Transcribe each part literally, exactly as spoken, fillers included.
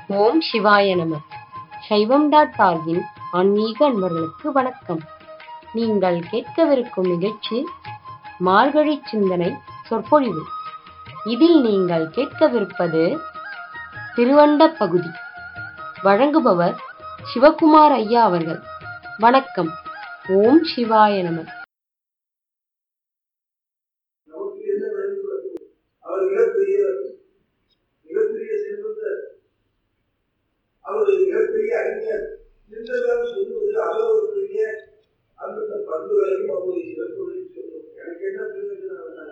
ஓம் சிவாய நம. சைவம் டாட் ஆர்கின் ஆன்மீக அன்பர்களுக்கு வணக்கம். நீங்கள் கேட்கவிருக்கும் நிகழ்ச்சி மார்கழி சிந்தனை சொற்பொழிவு. இதில் நீங்கள் கேட்கவிருப்பது திருவண்ட பகுதி. வழங்குபவர் சிவகுமார் ஐயா அவர்கள். வணக்கம். ஓம் சிவாய நம. அவருடைய மிகப்பெரிய அறிஞர் இருந்ததால் சொல்வது அவர்களுடைய அந்த பண்புகளையும் அவருடைய சிறப்புகளையும் சொல்லும். எனக்கு என்ன பிரயோஜனம்?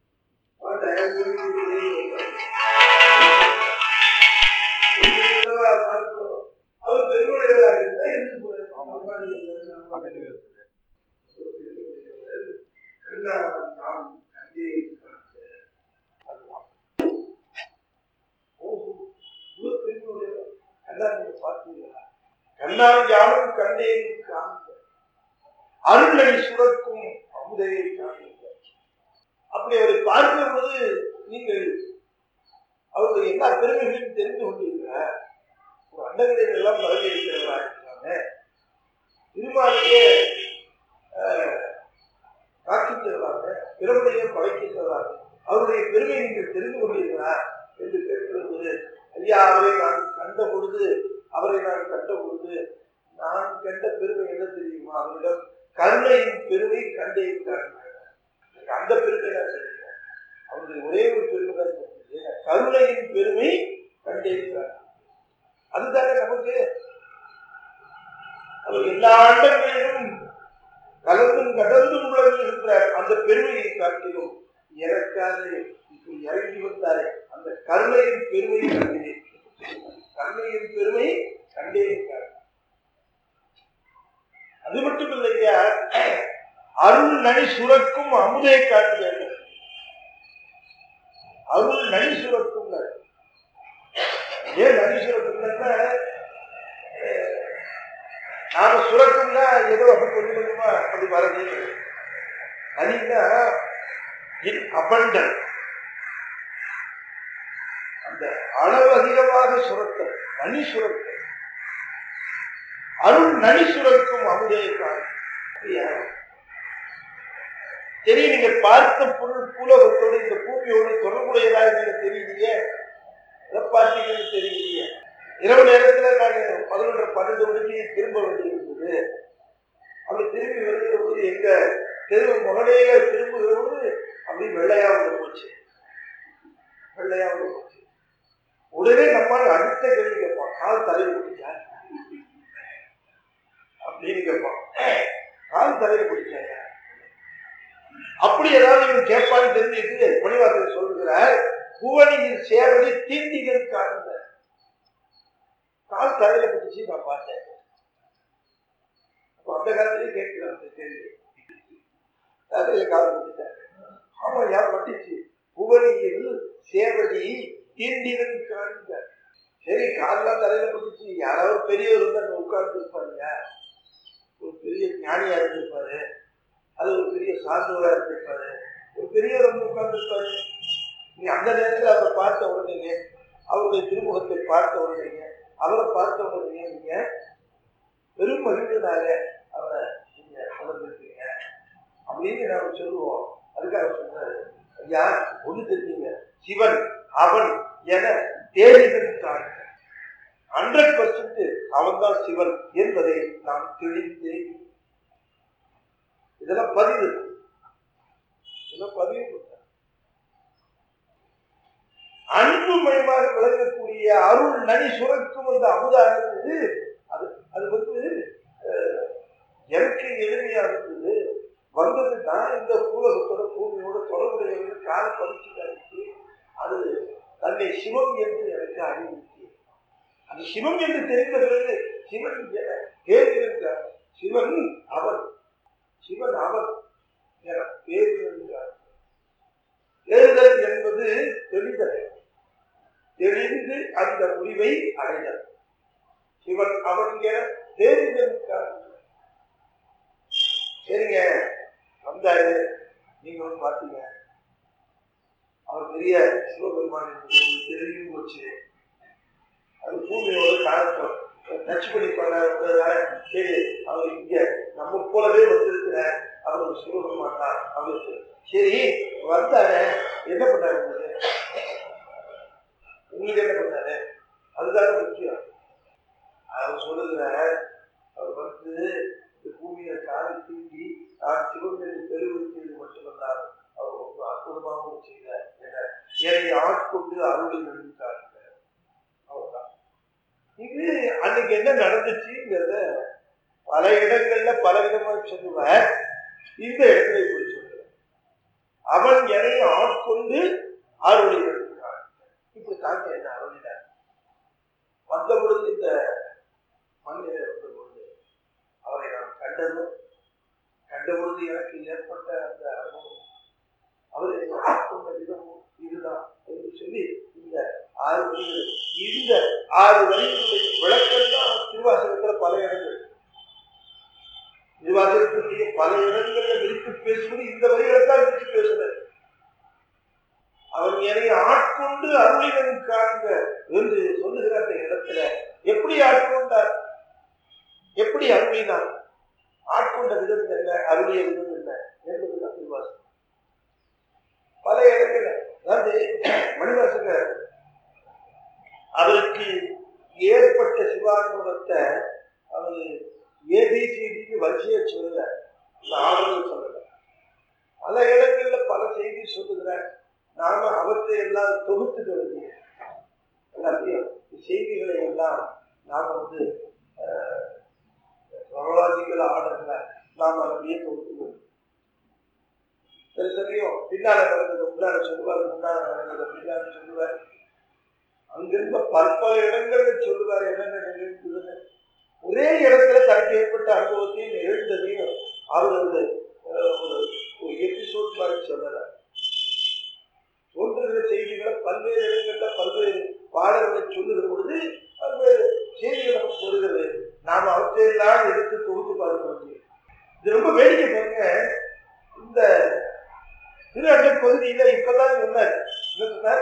அவர் பெருமையாக கண்ணால் யாரும் கண்டேன் காண்க, அருளை சுரக்கும் அமுதையை காண்க. அப்படி அவரை பார்க்கும் போது நீங்கள் அவருடைய எல்லா பெருமைகளையும் தெரிந்து கொண்டீர்கள். ஒரு அண்டங்களில் எல்லாம் பரவி இருக்கிறவர்களாக இருக்கிறாங்க. திருமாலையே காக்கின்றவராக, பிறமையை படைக்கின்றவராக அவருடைய பெருமையை நீங்கள் தெரிந்து கொண்டீர்களா என்று கேட்கிறது. ஐயா, அவரை நான் கண்ட பொழுது அவரை நான் கண்ட பொழுது நான் கண்ட பெருமை என்ன தெரியுமா? அவரிடம் கருணையின் பெருமை கண்டேன். அந்த பெருமை தான் தெரியும். அவருடைய ஒரே ஒரு பெருமை தான் தெரியும், கருணையின் பெருமை கண்டேன். அதுதானே நமக்கு. அவர் எல்லா ஆண்டங்களிலும் கலந்தும் கடந்தும் உலகின்ற அந்த பெருமையை காட்டிலும் எனக்காக இப்படி இறங்கி வந்தாரே அந்த கருணையின் பெருமையை கண்டேன். கருணையின் பெருமை கண்டேன். அது மட்டும் இல்லையா, அருள் நனி சுரக்கும் அமுதை காண்க. அருள் நனி சுரக்கும். ஏன் நனி சுரக்கும்னா, நாம சுரக்கும்னா ஏதோ அப்படி கொஞ்சம் கொஞ்சமா அப்படி வரது. நனின்னா இன் அபண்டன், அந்த அளவு அதிகமாக சுரத்தல் நனி சுரத்தல். அருள் நனி சுரக்கும் அமுதையை காண்க. சரி, நீங்க பார்த்த பொருள் பூலோகத்தோடு இந்த பூமியோடு தொடர்புடையதாக நீங்க தெரியலையே, எதை பார்த்தீங்கன்னு தெரியலையே. இரவு நேரத்துல நான் பதினொன்று பன்னெண்டு மணிக்கு திரும்ப வேண்டியிருந்தது. அப்படி திரும்பி வருகிற போது எங்க தெரு முகலையில திரும்புகிற போது அப்படி வெள்ளையா வந்து போச்சு. வெள்ளையா வந்து போச்சு. உடனே நம்மால் அடுத்த கேள்வி கேட்பான், கால் தலையில் பிடிச்சா அப்படின்னு கேட்பான். கால் தலையில் பிடிச்சாங்க அப்படி ஏதாவது இவன் கேட்பான்னு தெரிஞ்சுட்டு மணிவாசகர் சொல்லுகிறார், புவனியில் சேவடி தீண்டிகள் காண்க. கால் தலையில பிடிச்சி நான் பார்த்தேன். அப்ப அந்த காலத்திலேயே கேட்கிறான் கேள்வி, தலையில கால் பிடிச்சாங்க. ஆமா, யார் பட்டுச்சு? புவனியில் சேவடி தீண்டிகள் காண்க. சரி, கால்லாம் தலையில பிடிச்சி யாராவது பெரியவர் வந்து அங்க உட்கார்ந்து இருப்பாங்க, ஒரு பெரிய ஞானியா இருந்திருப்பாரு, அது ஒரு பெரிய சார்ந்தவரா இருந்திருப்பாரு, ஒரு பெரியவர் வந்து உட்கார்ந்து இருப்பாரு. நீ அந்த நேரத்தில் அவரை பார்த்த உடனே, அவருடைய திருமுகத்தை பார்த்த உடனே, அவரை பார்த்த உடனே நீங்க பெரும் மகிழ்ச்சினால அவரை நீங்க உணர்ந்திருக்கீங்க அப்படின்னு நாம சொல்லுவோம். அதுக்காக சொல்றாரு, ஐயா ஒண்ணு தெரிஞ்சுங்க, சிவன் அவன் என தேடிதான் ஹண்ட்ரட் பர்சன்ட் அவன் தான் சிவன் என்பதை நாம் தெளிந்து இதெல்லாம் பதிவு இதெல்லாம் பதிவு அன்புமயமாக விளங்கக்கூடிய அருள் நனி சுரக்கும் அந்த அமுதானது. அது அது வந்து எனக்கு எளிமையா இருந்தது. வந்தது தான் இந்த பூலகத்தோட பூமியோட தொடர்புடைய கால பரிசு. அது தன்னை சிவம் என்று எனக்கு அறிவித்து, அது சிவம் என்று தெரிந்த பிறகு சிவன் பேர் சிவன் அவன் சிவன் அவன் என பேர் என்றார். தேர்தல் என்பது தெளிதல், தெளிந்து அந்த முடிவை அடைதல். சிவன் அவன் என தேர்தல். சரிங்க, வந்தாரு, நீங்க வந்து பார்த்தீங்க, அவர் பெரிய சிவபெருமான் என்பது தெரியும் போச்சு. அது பூமி நச்சு பண்ணி பண்ண சரி அவர் இங்க நம்ம போலவே வந்திருக்கிற அவர் சிவக மாட்டார் அவருக்கு சரி வந்தாரு என்ன பண்ணாரு உங்களுக்கு என்ன பண்ணாரு அதுதானே முக்கியம். அவர் சொல்லுகிற அவர் வந்து இந்த பூமியை காலை தீண்டி நான் சிவகங்கை தெளிவுறுத்தியது மட்டுமல்லார் அவர் ரொம்ப அற்புதமாகவும் செய்த என்னை ஆட்கொண்டு அருளை நடித்தார். அவர்தான் இது அன்னைக்கு என்ன நடந்துச்சுங்கிறத பல இடங்கள்ல பல விதமாக சொல்லுவார். இந்த இடத்துல இப்படி சொல்லுவார், அவன் என்னை ஆட்கொண்டு அருளை நடித்தார். இப்படி தாங்க என்ன அருளினார். வந்த பொழுது இந்த மண்ணிலே வந்த பொழுது அவரை நான் கண்டதும் கண்ட பொழுது எனக்கு ஏற்பட்ட அந்த அனுபவம் அவரை ஆட்கொண்ட விதமும் இதுதான் என்று சொல்லி இந்த ஆறு வரிகள் இந்த ஆறு வரிகளுடைய விளக்கம் தான் திருவாசகத்துல பல இடங்கள் திருவாசகத்தினுடைய பல இடங்கள்ல விரித்து பேசுவது இந்த வரிகளை தான் விரித்து பேசுறது. அவன் என்னை ஆட்கொண்டு அருளினன் காண்க என்று சொல்லுகிற அந்த இடத்துல எப்படி ஆட்கொண்டார், எப்படி அருளினார், ஆட்கொண்ட விதம் என்ன, அருளிய விதம் என்ன என்பதுதான் திருவாசகம். பல இடங்கள்ல அதாவது மணிவாசகர் அவருக்கு ஏற்பட்ட சிவானுபவத்தை அவர் ஏபிசிடிக்கு வரிசையா சொல்லல, இந்த ஆர்டர் சொல்லல. பல இடங்கள்ல பல செய்தி சொல்லுகிறார். நாம அவற்றை எல்லாம் தொகுத்துக்க வேண்டிய எல்லாத்தையும் செய்திகளை எல்லாம் நாம வந்து வரலாற்றிகள் ஆர்டர்ல நாம அப்படியே தொகுத்துக்கணும். சரி சரியோ பின்னால நடந்தது முன்னால சொல்லுவார், முன்னால நடந்தது பின்னால சொல்லுவார். அங்கிருந்த பற்பல இடங்கள்ல சொல்லுவார் என்னென்ன நிகழ்ந்ததுன்னு. ஒரே இடத்துல தனக்கு ஏற்பட்ட அனுபவத்தையும் எழுந்ததையும் அவர் வந்து ஒரு எபிசோட் மாதிரி சொல்லல. தோன்றுகிற செய்திகளை பல்வேறு இடங்கள்ல பல்வேறு பாடல்களை சொல்லுகிற பொழுது பல்வேறு செய்திகள் நமக்கு வருகிறது. நாம அவற்றையெல்லாம் எடுத்து தொகுத்து பார்க்க முடியும். இது ரொம்ப வேடிக்கை பாருங்க. இந்த திரு அண்டை பகுதியில இப்பதான் சொன்னார், என்ன சொன்னார்,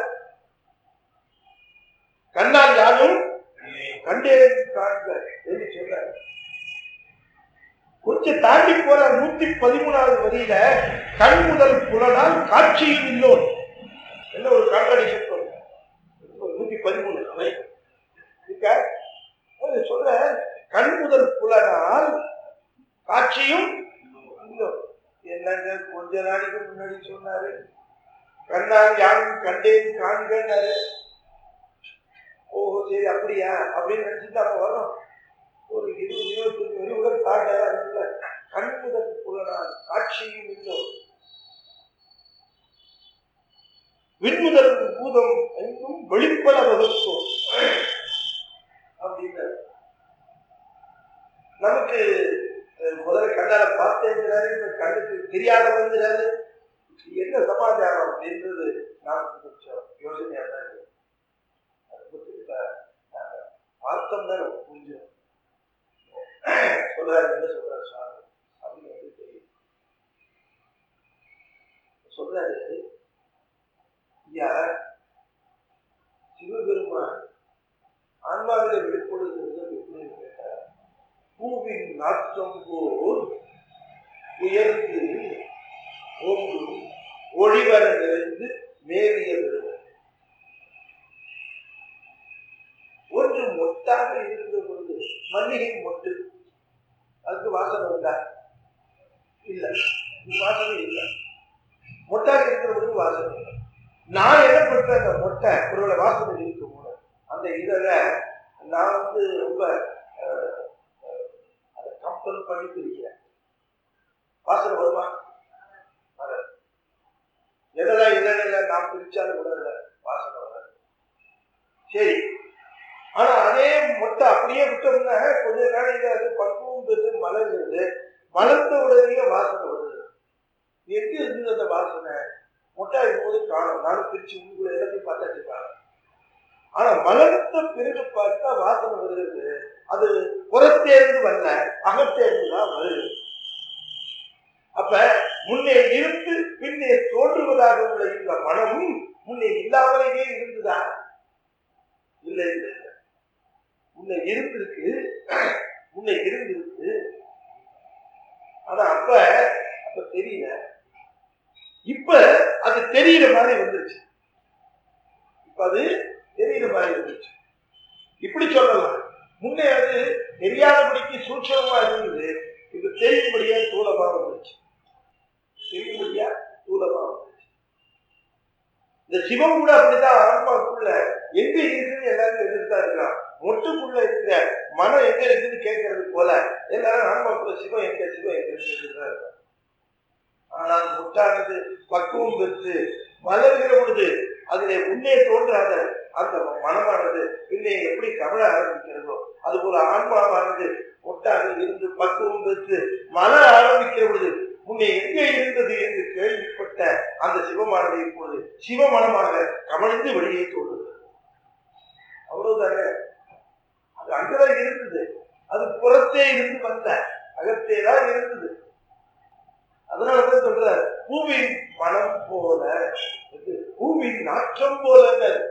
கண்ணால் யாரும் கண்டேன் காண்க என்று சொன்னார். கொஞ்சம் தாண்டி போற நூத்தி பதிமூணாவது வரியில கண் முதல் புலனால் காட்சியும் இல்லோன் என்ன ஒரு கான்ட்ராடிக்ஷன் சொல்ற நூத்தி பதிமூணு சொல்ற கண் முதல் புலனால் காட்சியும் இல்லோன். என்னங்க கொஞ்ச நாளைக்கு முன்னாடி சொன்னாரு கண்ணால் யாரும் கண்டேன் காண்கன்னாரு. ஓஹோ சரி அப்படியா அப்படின்னு நினைச்சுட்டு அப்ப வரும். ஒரு இருபது இருபத்தி அஞ்சு வரி உடல் காட்ட கண் முதல் புலனால் காட்சியும் இல்லோன் விண்முதல் பூதம் எங்கும் வெளிப்பட வகுக்கும் அப்படின்னு நமக்கு முதல்ல கண்ணால பார்த்தேங்கிறாரு, கண்ணுக்கு தெரியாத வந்துறாரு. என்ன சமாச்சாரம் அப்படின்றது நமக்கு கொஞ்சம் யோசனையா தான் இருக்கு. அதை பற்றி பார்த்தோம் தான் நமக்கு புரிஞ்சோம். சொல்றாரு என்ன சொல்றாரு சாமி அப்படின்னு தெரியும். சொல்றாரு ஐயா, சிவபெருமான் ஆன்மாவில வெளிப்படுகிறது எப்படின்னு கேட்டார். பூவின் நாற்றம் போல் உயர்ந்து ஓங்கும் ஒளிவர நிறைந்து மேவிய பெறுவர். ஒன்று மொட்டாக இருந்த பொழுது மல்லிகை மொட்டு, அதுக்கு வாசனை உண்டா? இல்ல, வாசனை இல்லை. மொட்டாக இருக்கிற பொழுது வாசனை இல்லை. நான் என்ன பண்றேன், அந்த மொட்டை ஒரு வாசனை இருக்கும் போது அந்த இதில் நான் வந்து ரொம்ப அதை கம்பல் பண்ணி பிரிக்கிறேன். வாசனை வருமா? எதெல்லாம் இதழில நான் பிரிச்சாலும் கூட இல்லை, வாசனை வராது. சரி, ஆனா அதே மொட்டை அப்படியே விட்டோம்னா கொஞ்ச நாளைக்கு அது பக்குவம் பெற்று மலர்கிறது. மலர்ந்த உடனே வாசனை வருது. எங்க இருந்தது அந்த வாசனை? மொட்டா இருக்கும்போது காணும். நானும் பிரிச்சு உங்களை எல்லாத்தையும் பார்த்தாச்சு காணும். ஆனா மலர்ந்த பிறகு பார்த்தா வாசனை வருகிறது. அது புறத்தேர்ந்து வரல, அகத்தேர்ந்துதான் வருது. அப்ப முன்னே இருந்து பின்னே தோன்றுவதாக உள்ள இந்த மனமும் முன்னே இல்லாமலேயே இருந்துதான் இல்லை இல்லை முன்ன இருந்திருக்கு முன்ன இருந்திருக்கு ஆனா அப்ப அப்ப தெரியல, இப்ப அது தெரிகிற மாதிரி வந்துருச்சு. இப்ப அது தெரிகிற மாதிரி வந்துருச்சு. இப்படி சொல்லலாம். முன்னே அது தெரியாதபடிக்கு சூட்சமா இருந்தது, இது தெரியும்படியா தூளமா வந்துருச்சு. தெரியும்படியா தூளமா வந்துருச்சு. இந்த சிவம் கூட அப்படிதான் ஆன்மாக்குள்ள எங்க இருக்குன்னு எல்லாரும் எதிர்த்தா இருக்கலாம். மொட்டுக்குள்ள இருக்கிற மனம் எங்க இருக்குன்னு கேட்கறது போல எல்லாரும் ஆன்மாக்குள்ள சிவம் எங்க சிவம் எங்க இருக்குதான் இருக்காங்க. ஆனால் முட்டானது பக்குவம் பெற்று வளர்கிற பொழுது அதிலே முன்னே தோன்றாத அந்த மனமானது பின்னே எப்படி கவல ஆரம்பிக்கிறதோ அது போல ஆன்மாவானது முட்டாக இருந்து பக்குவம் பெற்று மல ஆரம்பிக்கிற பொழுது முன்னே எங்கே இருந்தது என்று கேள்விப்பட்ட அந்த சிவமானது இப்பொழுது சிவமனமாக கமழ்ந்து வெளியே தோன்றுகிறது. அவ்வளவுதானே. அது அங்கதான் இருந்தது, அது புறத்தே இருந்து வந்த அகத்தேதான் இருந்தது. அதனாலதான் சொல்ற பூவின் மனம் போல, பூவின் நாற்றம் போல.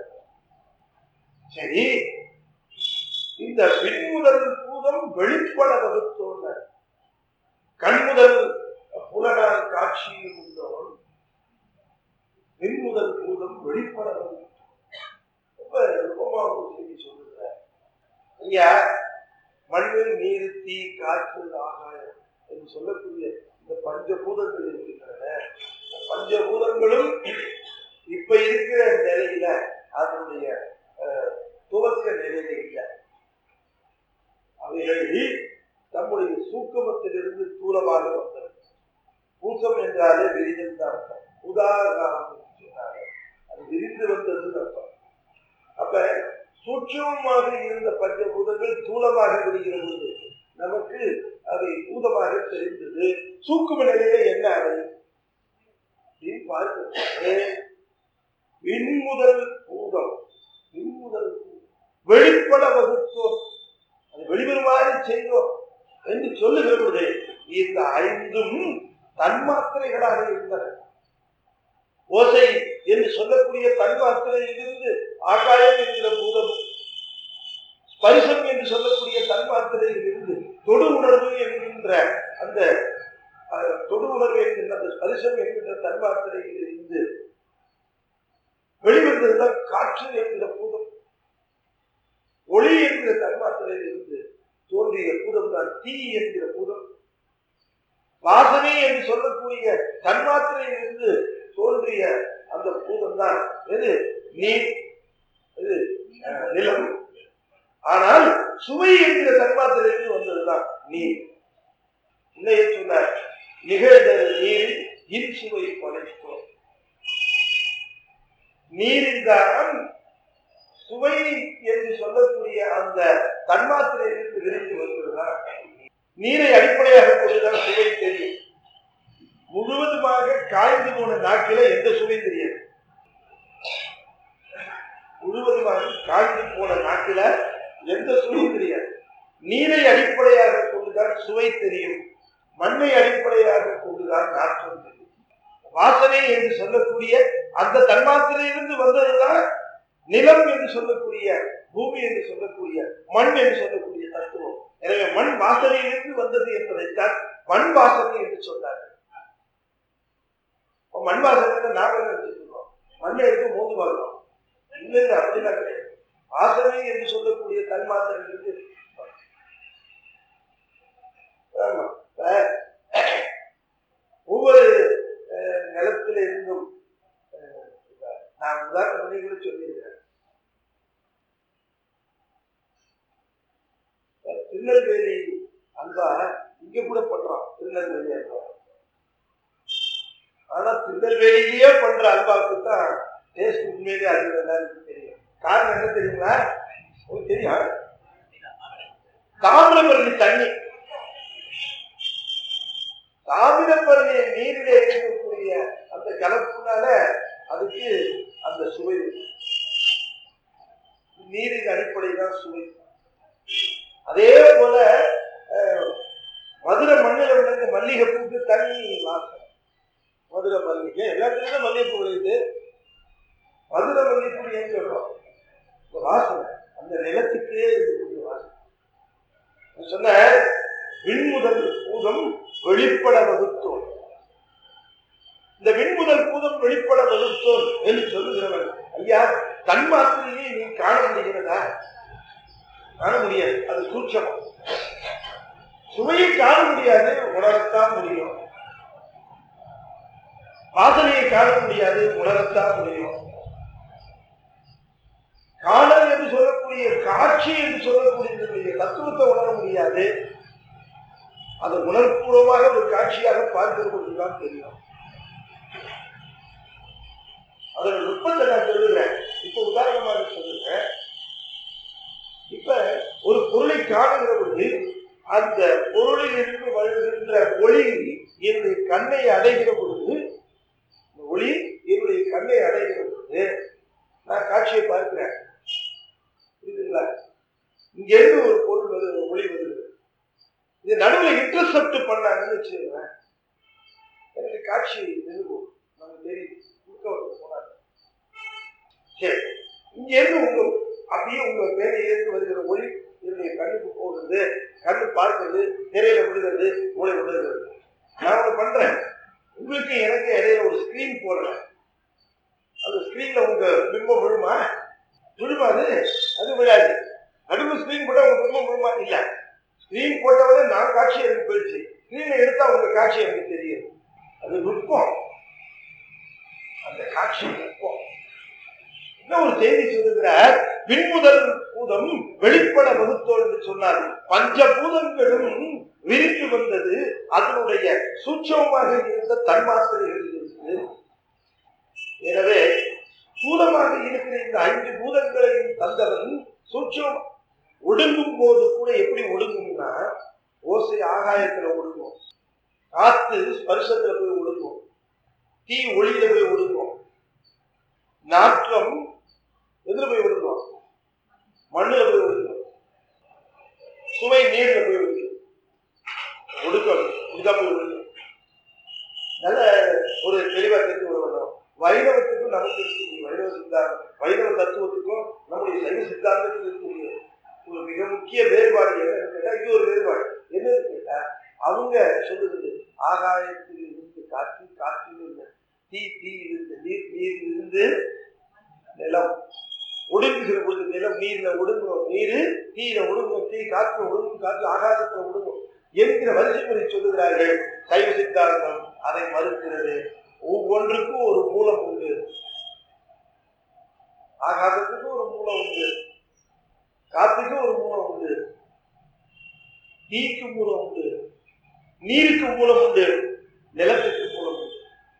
சரி, இந்த விண்முதல் பூதம் வெளிப்பட வகுத்தோன கண்முதல் புலனார் காட்சியில் உள்ளவன் விண்முதல் பூதம் வெளிப்பட வகுத்தோம். ரொம்ப விருப்பமா ஒரு செய்தி சொல்லுற ஐயா, மண்ணில் நீர் தீ காற்று ஆகாயம் என்று சொல்லக்கூடிய இந்த பஞ்சபூதங்கள் இருக்கின்றன. பஞ்சபூதங்களும் இப்ப இருக்கிற நிலையில அதனுடைய துவக்க நிலையில இல்லை. அவைகள் நம்முடைய சூக்கமத்திலிருந்து தூரமாக வந்தது. பூசம் என்றாலே விரிதல் தான் அர்த்தம். உதாரணம் சொன்னாலே அது விரிந்து வந்ததுன்னு அர்த்தம். அப்ப சூட்சமமாக இருந்த பஞ்சபூதங்கள் தூளமாக விரிகிற போது நமக்கு அதை பூதமாக தெரிந்தது. சூக்கும நிலையில என்ன அடையும் பார்க்க விண்முதல் பூதம் விண்முதல் வெளிப்பட வகுத்தோம், அது வெளிவருமாறு செய்தோம் என்று சொல்லுகிற பொழுது இந்த ஐந்தும் தன்மாத்திரைகளாக இருந்தன. ஓசை என்று சொல்லக்கூடிய தன்மாத்திரையிலிருந்து ஆகாயம் என்கிற பூதம், ஸ்பரிசம் என்று சொல்லக்கூடிய தன்மாத்திரையில் இருந்து தொடு உணர்வு என்கின்ற அந்த தொடு உணர்வு என்கின்ற அந்த ஸ்பரிசம் என்கின்ற தன்மாத்திரையில் இருந்து வெளிவந்ததுதான் காற்று என்கிற பூதம். ஒளி என்கிற தன்மாத்திரையில் இருந்து தோன்றிய பூதம் தான் தீ என்கிற பூதம். வாசனை என்று சொல்லக்கூடிய தன்மாத்திரையில் இருந்து தோன்றிய அந்த பூதம் தான் எது நீர், எது நிலம். ஆனால் சுவை என்கிற தன்மாத்திரையிலிருந்து வந்ததுதான் நீர். இன்னையே சொன்னார், நிகழ்தல் நீரில் இன் சுவை படைத்தோம். நீரில் தான் சுவை என்று சொல்லக்கூடிய அந்த தன்மாத்திரையிலிருந்து விரிந்து வந்ததுதான். நீரை அடிப்படையாக கொண்டுதான் சுவை தெரியும். முழுவதுமாக காய்ந்து போன நாக்கில எந்த சுவை தெரியாது. முழுவதுமாக காய்ந்து போன நாக்கில எந்த சுவையும் தெரியாது. நீரை அடிப்படையாக கொண்டுதான் சுவை தெரியும். மண்ணை அடிப்படையாக கொண்டுதான் நாற்றம் தெரியும். வாசனை என்று சொல்லக்கூடிய அந்த தன்மாத்திரையிலிருந்து வந்ததுதான் நிலம் என்று சொல்லக்கூடிய, பூமி என்று சொல்லக்கூடிய, மண் என்று சொல்லக்கூடிய தத்துவம். எனவே மண் வாசனையிலிருந்து வந்தது என்பதைத்தான் மண் வாசனை என்று சொன்னார்கள். மண் வாசனை நாம வச்சுக்கிறோம், மண்ணை எடுத்து மோந்து பார்க்கிறோம். இல்லை இல்லை, அப்படிலாம் கிடையாது. வாசனை என்று சொல்லக்கூடிய தன்மாத்திரையிலிருந்து ஒவ்வொரு நிலத்தில இருந்தும் நான் உதாரணம் பண்ணி கூட சொல்லியிருக்கிறேன். திருநெல்வேலி அல்வா இங்க கூட பண்றோம், திருநெல்வேலி அல்வா. ஆனா திருநெல்வேலியிலேயே பண்ற அல்வாவுக்கு தான் டேஸ்ட் உண்மையிலே அது எல்லாருக்கும் தெரியும். காரணம் என்ன தெரியுங்களா? உங்களுக்கு தெரியும், தாமிரபரணி தண்ணி, தாமிரபரணி நீரிலே இருக்கக்கூடிய அந்த கலப்புனால அதுக்கு அந்த சுவை, நீரின் அடிப்படைதான் சுவை. அதே போல மதுரை மண்ணில் விழுந்த மல்லிகை பூக்கு தனி வாசனை. மதுரை மல்லிகை எல்லாத்துக்கும் மல்லிகைப்பூ விளையுது. மதுரை மல்லிகைப்பூ ஏன் சொல்றோம்? வாசனை அந்த நிலத்துக்கே இருக்கக்கூடிய வாசனை. சொன்ன விண்முதல் பூதம் வெளிப்பட வகுத்தோன். இந்த விண்முதல் பூதம் வெளிப்பட வகுத்தோன் என்று சொல்லுகிறவன், ஐயா தன்மாத்திரையை நீ காண முடிகிறதா? காண முடியாது, அது சூட்சமம். சுவையை காண முடியாது, உணரத்தான் முடியும். வாசனையை காண முடியாது, உணரத்தான் முடியும். காணல் என்று சொல்லக்கூடிய காட்சி என்று சொல்லக்கூடிய தத்துவத்தை உணர முடியாது. அதை உணர்வுபூர்வமாக ஒரு காட்சியாக பார்க்கிற பொழுதுதான் தெரியும். அதோட நுட்பத்தை நான் சொல்லுகிறேன். இப்ப உதாரணமாக சொல்லுகிறேன். இப்ப ஒரு பொருளை காணுகிற பொழுது அந்த பொருளில் இருந்து வருகின்ற ஒளி என்னுடைய கண்ணை அடைகிற பொழுது, ஒளி என்னுடைய கண்ணை அடைகிற பொழுது நான் காட்சியை பார்க்கிறேன். புரியுதுங்களா? இங்க இருந்து ஒரு பொருள் வருது, ஒளி வருது. இது நடுவில் இன்டர்செப்ட் பண்ணாங்கன்னு வச்சுக்கிறேன், எனக்கு காட்சி நிறுவோம். நமக்கு தெரியுது போனாங்க. சரி, இங்க இருந்து உங்க அப்படியே உங்க மேலேருந்து வருகிற ஒளி என்னுடைய கண்ணுக்கு போகிறது, கண்ணு பார்க்கிறது, திரையில விழுகிறது, மூளை விழுகிறது. நான் ஒண்ணு பண்றேன், உங்களுக்கு எனக்கு இடையில ஒரு ஸ்கிரீன் போடுறேன். அந்த ஸ்கிரீன்ல உங்க பிம்பம் விழுமா? விழுமாது, அது விழாது. நடுவில் ஸ்கிரீன் போட்டா உங்க பிம்பம் விழுமா? இல்ல. ஸ்கிரீன் போட்டவரை நான் காட்சி எனக்கு போயிடுச்சு, ஸ்கிரீனை எடுத்தா உங்க காட்சி எனக்கு தெரியும். அது நுட்பம், அந்த காட்சி நுட்பம். இன்னும் ஒரு செய்தி சொல்லுகிறார், விண்முதல் பூதம் வெளிப்பட வகுத்தோல் என்று சொன்னார். பஞ்ச பூதங்களும் விரித்து வந்தது அதனுடைய சூட்சமாக இருந்த தன்மாத்திரைகள் இருந்து. எனவே பூதமாக இருக்கிற இந்த ஐந்து பூதங்களையும் தந்தவன் சூட்சம் ஒடுங்கும் போது கூட எப்படி ஒடுங்கும்னா, ஓசை ஆகாயத்துல ஒடுங்கும், காத்து ஸ்பர்சத்துல போய் ஒடுங்கும், தீ ஒளியில போய் ஒடுங்கும், நாற்றம் எதுல போய் ஒடுங்கும்? மண்ணுல போய் ஒடுங்கும், சுவை நீர்ல போய் ஒடுங்கும், ஒடுக்கம் இதுதான் போய் ஒடுங்கும். நல்ல ஒரு தெளிவா தெரிஞ்சு வருவோம். வைணவத்துக்கும் நமக்கு இருக்கக்கூடிய வைணவ சித்தாந்தம், வைணவ தத்துவத்துக்கும் நம்முடைய சைவ சித்தாந்தத்துக்கு இருக்கக்கூடிய ஒரு மிக முக்கிய வேறுபாடு என்னன்னு கேட்டா, இது ஒரு வேறுபாடு என்னன்னு கேட்டா, அவங்க சொல்லுறது ஆகாயத்தில் இருந்து காற்று, காற்றில் இருந்து தீ, தீயில் இருந்து நீர், நீரில் இருந்து நிலம். ஒடுங்குகிற பொழுது நிலம் நீர்ல ஒடுங்கும், நீரு தீயில ஒடுங்கும், தீ காற்று ஒடுங்கும், காற்று ஆகாயத்துல ஒடுங்கும் என்கிற வரிசைமுறை சொல்லுகிறார்கள். சைவ சித்தாந்தம் அதை மறுக்கிறது. ஒவ்வொன்றுக்கும் ஒரு மூலம் உண்டு. ஆகாசத்துக்கு ஒரு மூலம் உண்டு, காத்துக்கு ஒரு மூலம் உண்டு, தீக்கு மூலம் உண்டு, நீருக்கு மூலம் உண்டு, நிலத்துக்கு மூலம் உண்டு.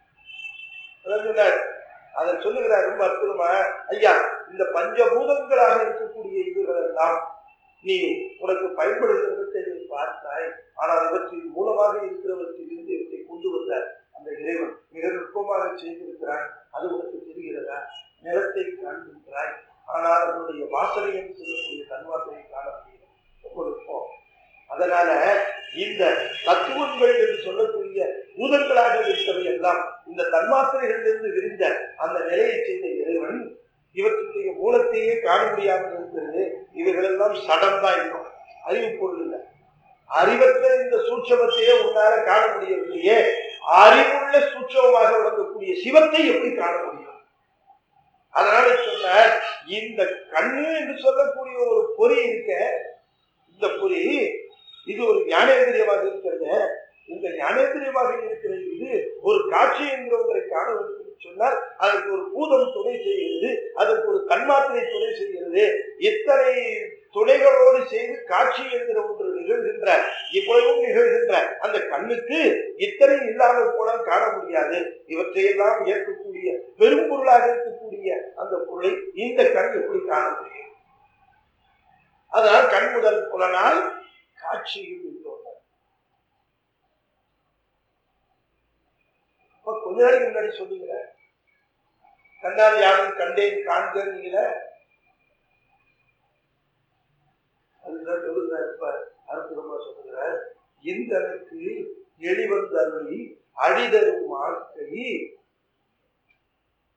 அதை சொல்லுகிறார் ரொம்ப அற்புதமா. ஐயா, இந்த பஞ்சபூதங்களாக இருக்கக்கூடிய இதுகள் எல்லாம் நீ உனக்கு பயன்படுகிறதை நீ பார்த்தாய். ஆனால் இவற்றின் மூலமாக இருக்கிறவற்றில் இருந்து இவற்றை கொண்டு வந்த அந்த இறைவன் மிக நுட்பமாக செய்திருக்கிறான். அது உனக்கு தெரிகிறதா? நிலத்தை காண்கின்றாய், ஆனால் அதனுடைய வாசனை என்று சொல்லக்கூடிய தன்வாசனை காண முடியும். ரொம்ப நுட்பம். அதனால இந்த தத்துவங்கள் என்று சொல்லக்கூடிய பூதங்களாக இருந்தவை எல்லாம் இந்த தன்மாத்திரைகளிலிருந்து விரிந்த அந்த நிலையை செய்த இறைவன் இவற்றுடைய மூலத்தையே காண முடியாமல் இருக்கிறது. இவைகளெல்லாம் சடம்தான் இருக்கும், அறிவு பொருள் இல்லை. அறிவற்ற இந்த சூட்சமத்தையே உன்னால காண முடியவில்லையே, அறிவுள்ள சூட்சமாக விளங்கக்கூடிய சிவத்தை எப்படி காண முடியும்? அதனால சொன்ன இந்த கண்ணு என்று சொல்லக்கூடிய ஒரு பொறி இருக்க, இந்த பொறி இது ஒரு ஞானேந்திரியமாக இருக்கிறது. இந்த ஞானேந்திரியமாக இருக்கிற இது ஒரு காட்சி என்கிற ஒன்றை காண வேண்டும் என்று சொன்னால் அதற்கு ஒரு பூதம் துணை செய்கிறது, அதற்கு ஒரு தன்மாத்திரை துணை செய்கிறது. இத்தனை துணைகளோடு செய்து காட்சி என்கிற ஒன்று நிகழ்கின்ற, இவ்வளவும் நிகழ்கின்ற அந்த கண்ணுக்கு இத்தனை இல்லாமல் போனால் காண முடியாது. இவற்றையெல்லாம் ஏற்கக்கூடிய பெரும் பொருளாக இருக்கக்கூடிய அந்த பொருளை இந்த கண் எப்படி காண முடியும்? அதனால் கண் முதல் புலனால் காட்சியும் இருந்தோம். கொஞ்ச நாளைக்கு முன்னாடி சொல்லுங்க, கண்ணால் யாரும் கண்டேன் காண்கிறீங்கள, அதுதான் சொல்லுகிறார். இப்ப அற்புதமா சொல்லுகிறார், இந்தனுக்கு எளிவந்தருளி அழிதரும் வாழ்க்கை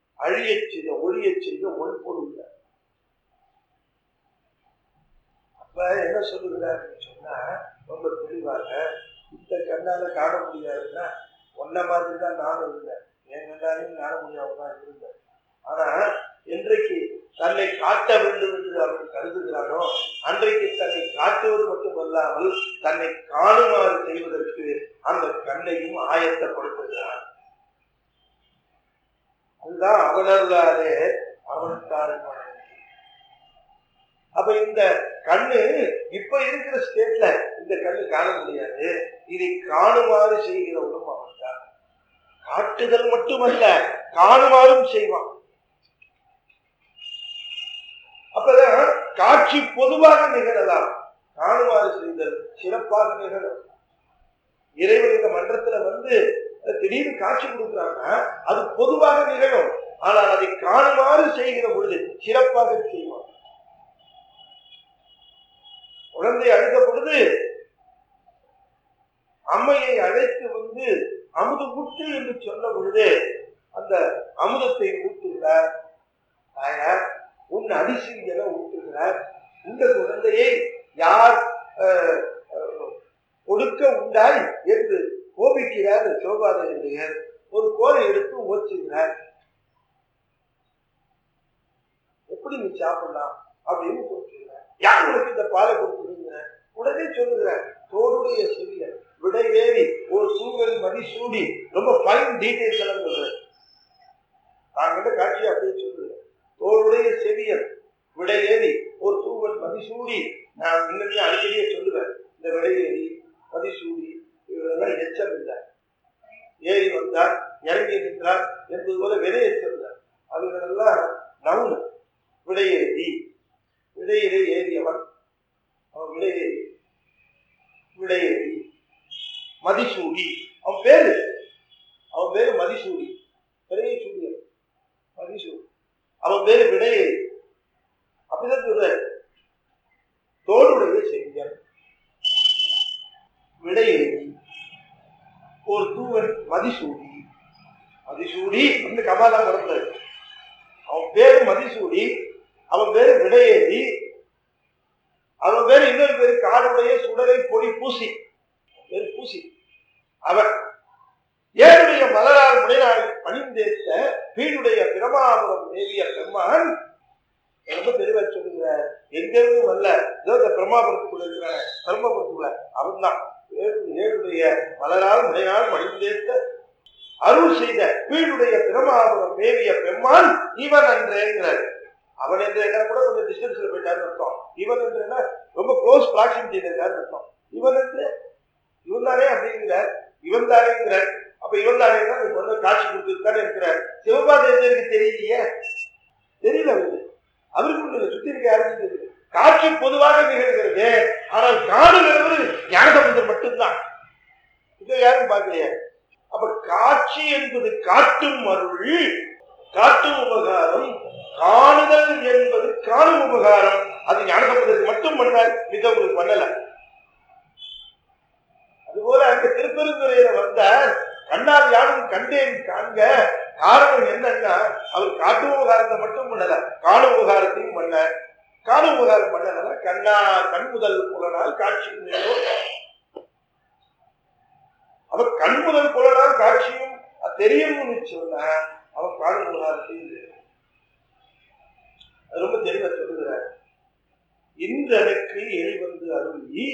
அழியச் செய்த ஒழியச் செய்த ஒன் பொருள். என்ன சொல்லுகிறாருன்னு சொன்னா ரொம்ப தெளிவாக, இந்த கண்ணால காண முடியாதுன்னா ஒன்ன மாதிரி தான் நானும் இருந்தேன், என் கண்ணாலையும் காண முடியாம தான் இருந்தேன். ஆனா என்றைக்கு தன்னை காட்ட வேண்டும் என்று அவன் கருதுகிறானோ அன்றைக்கு தன்னை காட்டுவது மட்டுமல்லாமல் தன்னை காணுமாறு செய்வதற்கு அந்த கண்ணையும் ஆயத்தப்படுத்துகிறான். அதுதான் அவனருளாலே அவனுக்கான. அப்ப இந்த கண்ணு இப்ப இருக்கிற ஸ்டேட்ல இந்த கண்ணு காண முடியாது, இதை காணுமாறு செய்கிறவனும் அவன் தான். காட்டுதல் மட்டுமல்ல, காணுமாறும் செய்வான். அப்பதான் காட்சி பொதுவாக நிகழலாம், காணுமாறு செய்தல் சிறப்பாக நிகழும். இறைவன் இந்த மன்றத்துல வந்து திடீர்னு காட்சி கொடுக்குறாங்கன்னா அது பொதுவாக நிகழும், ஆனால் அதை காணுமாறு செய்கிற பொழுது சிறப்பாக செய்வான். குழந்தை அழுத பொழுது அம்மையை அழைத்து வந்து அமுது ஊட்டு என்று சொன்ன பொழுது அந்த அமுதத்தை ஊட்டுகிறார் தாயார். உன் அடிசிங்கல ஊட்டுகிறார். இந்த குழந்தையை யார் கொடுக்க உண்டாய் என்று கோபிக்கிறார் சோபாதையர். ஒரு கோலை எடுத்து ஓச்சுகிறார். எப்படி நீ சாப்பிடலாம் அப்படின்னு சொல்லுகிறார். யார் உனக்கு இந்த பாலை கொடுத்துருங்க? உடனே சொல்லுகிறார், தோடுடைய சிறிய விடையேறி ஒரு சூழல் மதி சூடி, ரொம்ப ஃபைன் டீடைல்ஸ் எல்லாம் சொல்றாரு. நாங்கிட்ட காட்சி அப்படியே சொல்லுகிறேன். தோளுடைய செவியல் விடையேறி ஒரு தூவல் மதிசூடி. நான் முன்னாடியே அடிக்கடியே சொல்லுவேன், இந்த விடையேறி மதிசூடி இவரெல்லாம் எச்சம் இல்லை. ஏறி வந்தார், இறங்கி நின்றார் என்பது போல விடையேற்றார். அவர்களெல்லாம் நவுனு. விடையேறி விடையிலே ஏறியவன் அவன். விடையேறி விடையேறி மதிசூடி அவன் பேரு. அவன் பேரு மதிசூடி, பெரிய சூடியன் மதிசூடி. அவன் பேரு விடையேறி. அப்படிதான் சொல்ற. தோளுடைய செஞ்சன் விடையேறி ஒரு தூவன் மதிசூடி. மதிசூடி அந்த கமாலா பிறந்தாரு. அவன் பேரு மதிசூடி, அவன் பேரு விடையேறி, அவன் பேரு இன்னொரு பேரு காடுடைய சுடரை பொடி பூசி. பேரு பூசி. அவன் ஏழுடைய மலரால் முனைநாள் பணிந்தேற்ற வீடுடைய பிரமாபுரம் தேவிய பெருமான். ரொம்ப தெளிவா சொல்லுகிற, எங்கிருந்து வரல, ஏதோ இந்த பிரமாபுரத்துக்குள்ள இருக்கிற பிரம்மபுரத்துக்குள்ள அவன் தான். ஏழுடைய மலரால் முனைநாள் பணிந்தேற்ற அருள் செய்த வீடுடைய பிரமாபுரம் தேவிய பெருமான் இவன் அன்றேங்கிறார். அவன் என்று என்ன கூட கொஞ்சம் டிஸ்டன்ஸ்ல போயிட்டாருன்னு அர்த்தம். இவன் என்று என்ன ரொம்ப க்ளோஸ் ப்ராக்சிமிட்டியில இருக்காருன்னு அர்த்தம். இவன் என்று இவன் தானே அப்படிங்கிற, இவன் தானேங்கிற. அப்ப இவன் தானே காட்சி கொடுத்துருக்காரு இருக்கிறார். சிவபாதேவருக்கு தெரியலையே, தெரியல அவருக்கு. அவருக்கு சுத்தி இருக்க யாருக்கும் தெரியல. காட்சி பொதுவாக நிகழ்கிறது, ஆனால் காணுகிறவர் ஞானசம்பந்தர் மட்டும்தான். இதை யாரும் பார்க்கலையே. அப்ப காட்சி என்பது காட்டும் அருள், காட்டும் உபகாரம். காணுதல் என்பது காணும் உபகாரம். அது ஞானசம்பந்தருக்கு மட்டும் பண்ணால் மிதவங்களுக்கு பண்ணல. அதுபோல அங்க திருப்பெருந்துறையில வந்த கண்ணால் யாரும் கண்டேன் காண்க. காரணம் என்னன்னா, அவர் காட்டு உபகாரத்தை மட்டும் பண்ணல, காணு உபகாரத்தையும் பண்ண. காணு உபகாரம் பண்ணல, கண்ணா கண் முதல் புலனால் காட்சி. அவர் கண் முதல் புலனால் காட்சியும் தெரியும்னு சொன்ன அவர் காணு உபகாரத்தையும் ரொம்ப தெளிவா சொல்லுகிறார். இன்றனுக்கு எளிவந்து அருளி,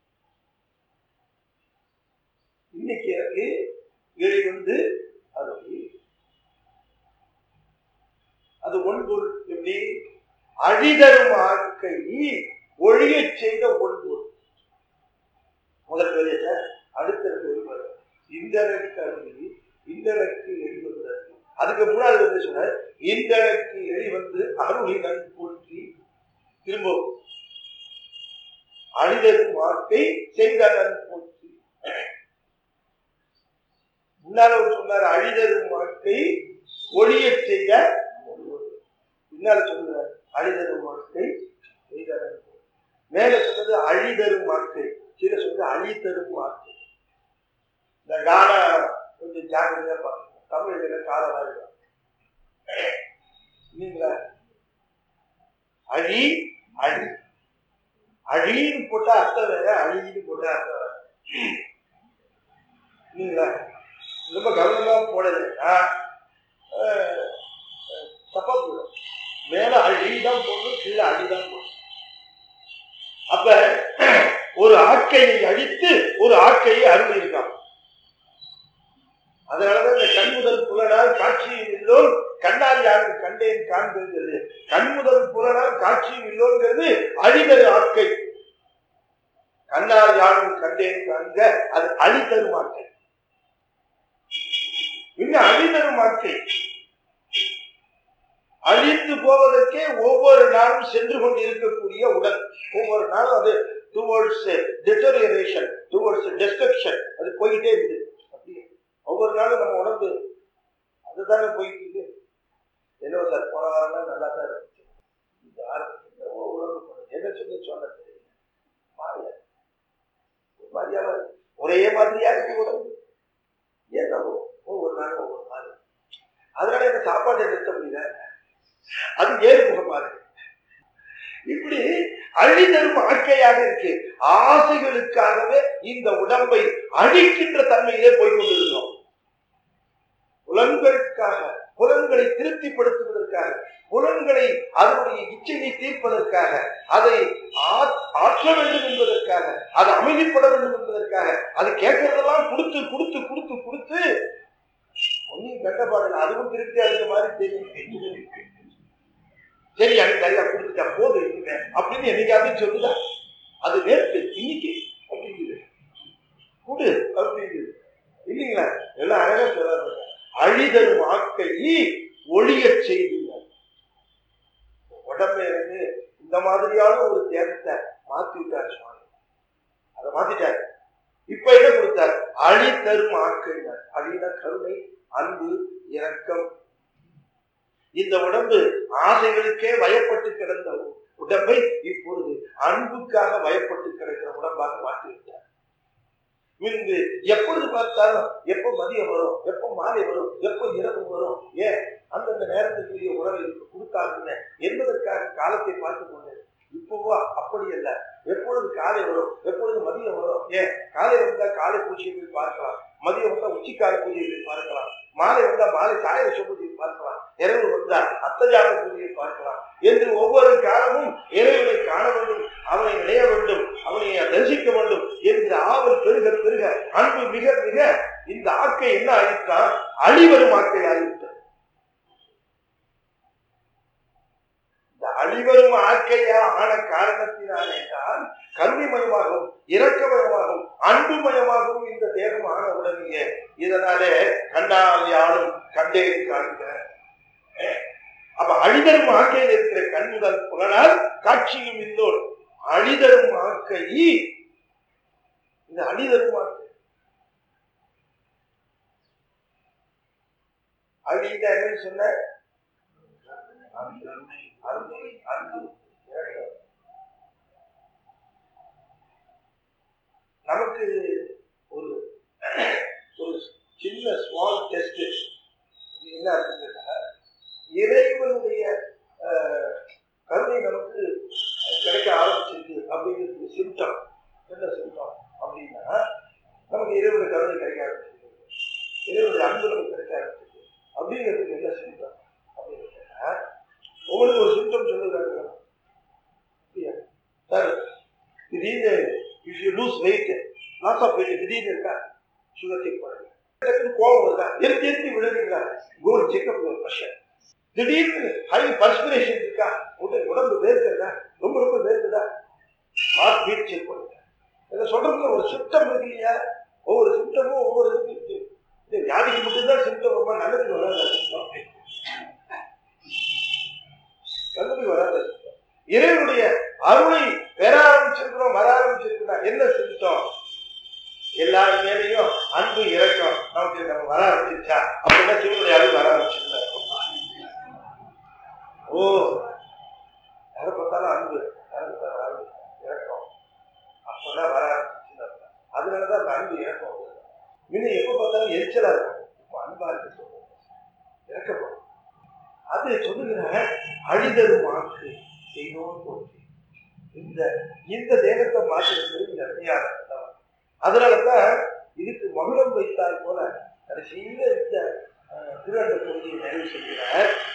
இன்னைக்கு எனக்கு எளிவந்து அருளி. அது ஒன்பொருள். எப்படி? அழிதரும் ஆக்கை ஒழிய செய்த ஒன்பொருள். முதல் பெரிய அடுத்தது ஒருவர் இந்தனுக்கு அருளி, இந்தனுக்கு எளிவந்து அருளி. அதுக்கு முன்னாடி வந்து சொன்ன இந்தனுக்கு எளிவந்து அருளி நன் போற்றி. திரும்ப அழிதரும் ஆக்கை செய்த நன் போற்றி. முன்னால சொன்னார் அழிதரும் வாழ்க்கை ஒளிய செய்த. பின்னால சொல்லுறார் அழிதரும் வாழ்க்கை செய்த. மேல சொன்னது அழிதரும் வாழ்க்கை, கீழே சொன்னது அழித்தரும் வாழ்க்கை. இந்த கால கொஞ்சம் ஜாக்கிரதையா பார்க்கணும். தமிழ்ல காலமா இருக்கா இல்லைங்களா? அழி அழி அழின்னு போட்டா அர்த்தம் வேற, அழின்னு போட்டா அர்த்தம் வேற. இல்லைங்களா? ரொம்ப கவனமா போடலைன்னா தப்பா போயிடும். மேல அழிதான் போடணும், கீழே அழிதான் போடணும். அப்ப ஒரு ஆக்கையை அழித்து ஒரு ஆக்கையை அருள் இருக்கான். அதனாலதான் இந்த கண்முதல் புலனால் காட்சியும் இல்லோன் கண்ணால் யாரும் கண்டேன் காண்கிறது. கண்முதல் புலனால் காட்சியும் இல்லோங்கிறது அழிதரு ஆக்கை. கண்ணால் யாரும் கண்டேன் காண்க அது அழிதரும் ஆக்கை. இன்னும் அழிதரும் ஆக்கை. அழிந்து போவதற்கே ஒவ்வொரு நாளும் சென்று கொண்டு இருக்கக்கூடிய உடல். ஒவ்வொரு நாளும் அது டுவர்ட்ஸ் டிட்டோரியேஷன், டுவர்ட்ஸ் டெஸ்ட்ரக்ஷன், அது போய்கிட்டே இருக்குது. அப்படியே ஒவ்வொரு நாளும் நம்ம உடம்பு அதுதானே போயிட்டு இருக்கு. என்ன சார் போன வாரம் நல்லா தான் இருந்துச்சு, இந்த ஆரம்பத்தில் உடம்பு என்ன சொல்லி சொன்ன தெரியல, மாறியா மாதிரியாவா ஒரே மாதிரியா இருக்கு உடம்பு. ஏன் ஒவ்வொரு நாளும் ஒவ்வொரு மாதிரி. அதனால என்ன சாப்பாட்டை நிறுத்த முடியல, அது ஏறுமுகமா இருக்கு. இப்படி அழிதரும் ஆக்கையாக இருக்கு. ஆசைகளுக்காகவே இந்த உடம்பை அழிக்கின்ற தன்மையிலே போய்கொண்டிருக்கிறோம். புலன்களுக்காக, புலன்களை திருப்திப்படுத்துவதற்காக, புலன்களை அதனுடைய இச்சையை தீர்ப்பதற்காக, அதை ஆற்ற வேண்டும் என்பதற்காக, அதை அமைதிப்பட வேண்டும் என்பதற்காக, அது கேட்கறதெல்லாம் கொடுத்து கொடுத்து கொடுத்து கொடுத்து ஒன்னும் கண்டபாடல அதுவும் திருப்தி அளித்த மாதிரி தெரியும். சரி எனக்கு நிறையா கொடுத்துட்டா போது அப்படின்னு என்னைக்காவது சொல்லுதா? அது நேற்று இன்னைக்கு அப்படிங்குது கொடு அப்படிங்குது இல்லைங்களா? எல்லாம் அழகா சொல்ல அழிதரும் ஆக்கை ஒழிய செய்துள்ளார். உடம்பை வந்து இந்த மாதிரியான ஒரு தேகத்தை மாத்தி விட்டார் சுவாமி. அதை மாத்திட்டார். இப்ப என்ன கொடுத்தார்? அழி தரும் ஆக்கைனார். அழின கருணை, அன்பு, இரக்கம். இந்த உடம்பு ஆசைகளுக்கே வயப்பட்டு கிடந்த உடம்பை இப்பொழுது அன்புக்காக வயப்பட்டு கிடக்கிற உடம்பாக மாற்றிவிட்டார். முன்பு எப்பொழுது பார்த்தாலும் எப்போ மதியம் வரும், எப்போ மாலை வரும், எப்போ இரவு வரும், ஏன் அந்தந்த நேரத்துக்குரிய உணவை கொடுத்தாங்க என்பதற்காக காலத்தை பார்த்து கொண்டேன். இப்போவா அப்படி அல்ல. எப்பொழுது காலை வரும், எப்பொழுது மதியம் வரும், ஏன் காலை வந்தா காலை பூஜையை பார்க்கலாம், மதியம் வந்தா உச்சிக்கால பூஜையை பார்க்கலாம், மாலை வந்தா மாலை சாய பூஜையை பார்க்கலாம், இரவு வந்தா அத்தஜான பூஜையை பார்க்கலாம் என்று ஒவ்வொரு காலமும் இறைவனை காண வேண்டும், அவனை நினைய வேண்டும், அவனை தரிசிக்க வேண்டும் என்கிற ஆவல் பெருக பெருக அன்பு மிக மிக இந்த ஆக்கை என்ன ஆயிற்றா? அழிவரும் ஆக்கை ஆகிவிட்டது. இந்த அழிவரும் ஆக்கையா ஆன காரணத்தினால் என்றால் கருணைமயமாகவும் இரக்கமயமாகவும் அன்புமயமாகவும் இந்த தேகம் ஆன உடனே இதனாலே கண்ணால் யாரும் கண்டே காண்க. அப்ப அழிதரும் ஆக்கையில் இருக்கிற கண் முதல் புலனால் காட்சியும் இல்லோர் அழிதரும் ஆக்கை. இந்த அழிதரும் ஆக்கை அழித என்னன்னு சொன்ன நமக்கு ஒரு ஒரு சின்ன ஸ்மால் டெஸ்ட் என்ன இருக்குன்னா, இறைவனுடைய கருணை நமக்கு கிடைக்க ஆரம்பிச்சிருக்கு அப்படிங்கிறது சிம்டம். என்ன சிம்டம் அப்படின்னா, நமக்கு இறைவனுடைய கருணை கிடைக்க ஆரம்பிச்சிருக்கு, இறைவனுடைய அன்பு நமக்கு கிடைக்க ஆரம்பிச்சிருக்கு அப்படிங்கிறதுக்கு என்ன சிம்டம் அப்படின்னா, உங்களுக்கு ஒரு சிம்டம் சொல்லுறாங்க சார். திடீர்னு if you lose weight, lots of weight, திடீர்னு இருக்கா சுகர் செக் பண்ணுங்க, கோபம் வருதா, எரிஞ்சு எரிஞ்சு விழுறீங்களா, go and check up your pressure. திடீர்னு ஹை பர்ஸ்பிரேஷன் இருக்கா, உடம்பு வேர்க்கிறதா, ரொம்ப ரொம்ப வேர்க்குதா, ஹார்ட் பீட் செக் பண்ணுங்க. இதை சொல்றதுல ஒரு சிம்டம் இருக்கு இல்லையா? ஒவ்வொரு சிம்டமும் ஒவ்வொரு இருக்கு. வியாதிக்கு மட்டும்தான் சிம்டம், ரொம்ப நல்லதுக்கு வராத சிம்டம், நல்லதுக்கு வராத சிம்டம். இறைவனுடைய அருளை பெற ஆரம்பிச்சிருக்கிறோம், வர ஆரம்பிச்சிருக்கிறோம். என்ன சிம்டம்? எல்லாரும் மேலையும் அன்பு இறக்கம் நமக்கு நம்ம வர ஆரம்பிச்சிருச்சா அப்படின்னா சிவனுடைய அருள் வர ஆரம்பிச்சிருந்தா. ஓ யாரை பார்த்தாலும் அன்பு, யாரை பார்த்தாலும் அன்பு இறக்கம் அப்பதான் வர ஆரம்பிச்சுன்னு. அதனாலதான் அந்த அன்பு இறக்கம் இன்னும் எப்ப பார்த்தாலும் எரிச்சலா இருக்கும். இப்போ அன்பா இருக்கு, இறக்கப்படும். அது சொல்லுகிற அழிதரும் ஆக்கு செய்தோம் போச்சு. இந்த இந்த தேகத்தை மாற்றுறது இந்த அதிகாரம். அதனாலதான் இதுக்கு மகுடம் வைத்தால் போல கடைசியில் இந்த திருவண்ண பகுதியை நிறைவு செய்கிறார்.